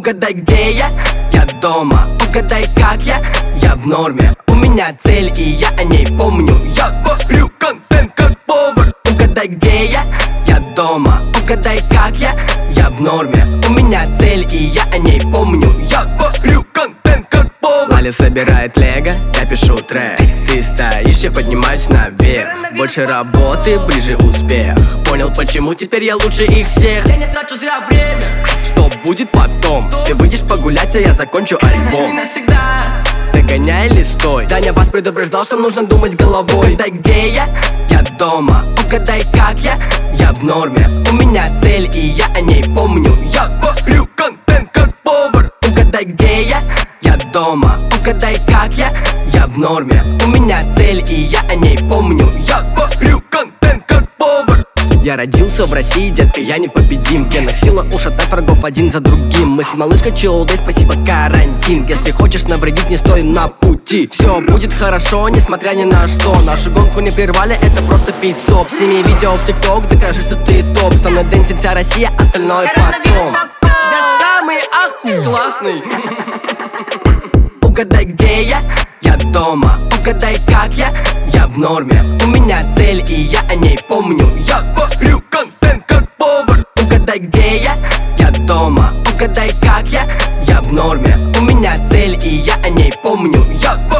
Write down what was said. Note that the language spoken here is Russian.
Угадай, где я? Я дома. Угадай, как я в норме. У меня цель, и я о ней помню. Я варю контент как повар. Угадай, где я? Я дома. Угадай, как я в норме. У меня цель, и я о ней помню. Я варю контент как повар. Лали собирает лего, я пишу трек. Ты стоишь, я поднимаюсь наверх. Больше работы, ближе успех. Понял, почему теперь я лучше их всех. Я не трачу зря время. Что будет потом? Ты выйдешь погулять, а я закончу альбом. Догоняй или стой? Даня вас предупреждал, что нужно думать головой. Угадай, где я? Я дома. Угадай, как я в норме. У меня цель, и я о ней помню. Я варю контент как повар. Угадай, где я? Я дома. Угадай, как я в норме. У меня цель, и я о ней помню. Я варю контент как повар. Я родился в России, детка, я непобедим. Гена сила, ушатай врагов один за другим. Мы с малышкой чилдой, спасибо карантин. Если хочешь навредить, не стой на пути. Все будет хорошо, несмотря ни на что. Нашу гонку не прервали, это просто пит-стоп. Сними видео в ТикТок, докажи, что ты топ. Со мной дэнсит вся Россия, остальное потом. Я самый классный. Угадай, где я? Я дома. Угадай, как я в норме. У меня цель, и я о ней помню. Я варю контент как повар. Угадай, где я? Я дома. Угадай, как я в норме. У меня цель, и я о ней помню. Я